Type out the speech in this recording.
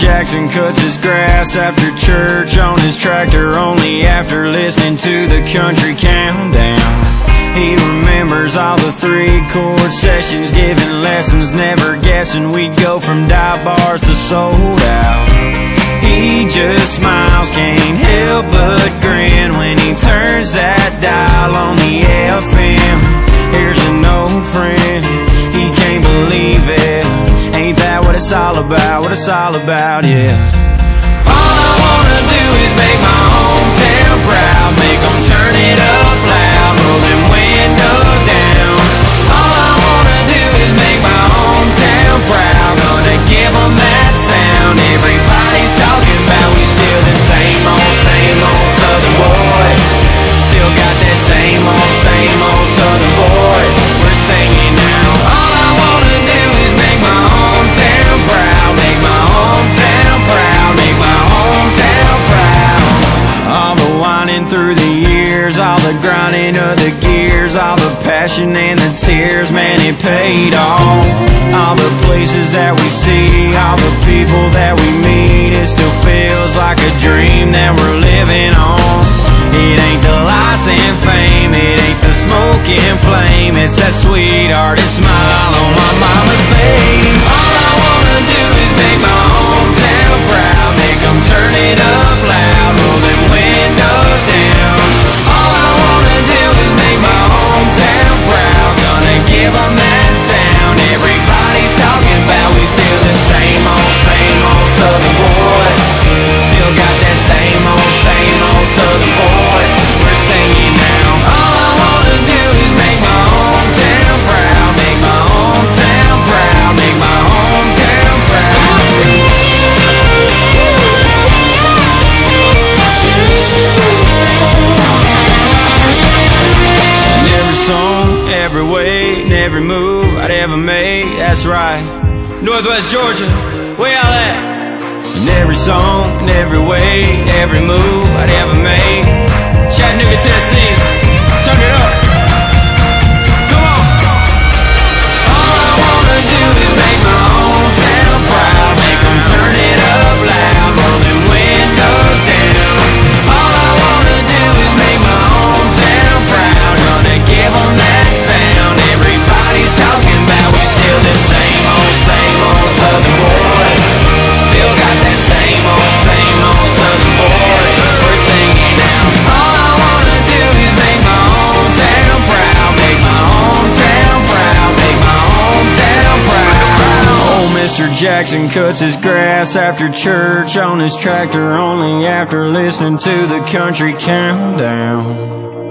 Jackson cuts his grass after church on his tractor, only after listening to the country countdown. He remembers all the 3-chord sessions, giving lessons, never guessing we'd go from dive bars to sold out. He just smiles, can't help but grin when he turns that dial on the FM. Here's an old friend, he can't believe it. Ain't that what it's all about, what it's all about, yeah. All I wanna do is make my hometown proud, make them turn it up loud, roll them windows down. All I wanna do is make my hometown proud, gonna give them that sound everybody's talking about. We still them same old Southern boys, still got that same old Southern boys. We're singing now. All I wanna do is make my hometown proud, make my hometown proud, make my hometown proud. All the whining through the years, all the grinding of the gears, all the passion and the tears, man, it paid off. All the places that we see, all the people that we meet, it still feels like a dream that we're living on. It ain't the lights and fame, it ain't the smoke and flame, it's that sweethearted smile on my mama's face. All I wanna do is make my hometown proud, make them turn it up loud, roll them windows down. All I wanna do is make my hometown proud, gonna give them that sound everybody's talking about. We still the same old Southern boys, still got that same old Southern boys. We're singing now. All I wanna do is make my hometown proud, make my hometown proud, make my hometown proud. And every song, every way, and every move I'd ever made, that's right, Northwest Georgia, where y'all at? And every song, and every way, every move I'd ever made, Chattanooga, Tennessee, turn it up. Come on. All I wanna do is make my hometown proud, make them turn it up loud, roll them windows down. All I wanna do is make my hometown proud, gonna give them that sound everybody's talking about. We still the same old Southern boys, still got that same old Southern boys. We're singing now. All I wanna do is make my hometown proud, make my hometown proud, make my hometown proud. Old Mr. Jackson cuts his grass after church on his tractor, only after listening to the country countdown.